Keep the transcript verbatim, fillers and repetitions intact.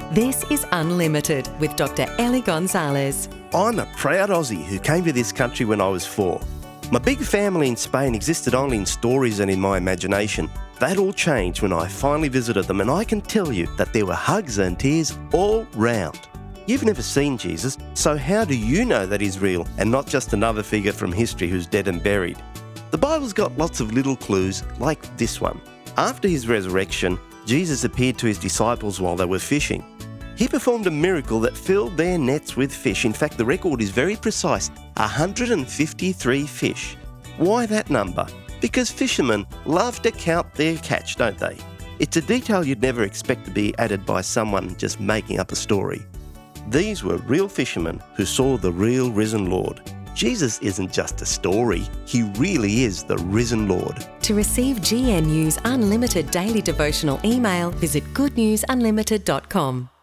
This is Unlimited with Doctor Ellie Gonzalez. I'm a proud Aussie who came to this country when I was four. My big family in Spain existed only in stories and in my imagination. That all changed when I finally visited them, and I can tell you that there were hugs and tears all round. You've never seen Jesus, so how do you know that he's real and not just another figure from history who's dead and buried? The Bible's got lots of little clues like this one. After his resurrection, Jesus appeared to his disciples while they were fishing. He performed a miracle that filled their nets with fish. In fact, the record is very precise, one hundred fifty-three fish. Why that number? Because fishermen love to count their catch, don't they? It's a detail you'd never expect to be added by someone just making up a story. These were real fishermen who saw the real risen Lord. Jesus isn't just a story, he really is the risen Lord. To receive G N U's Unlimited daily devotional email, visit good news unlimited dot com.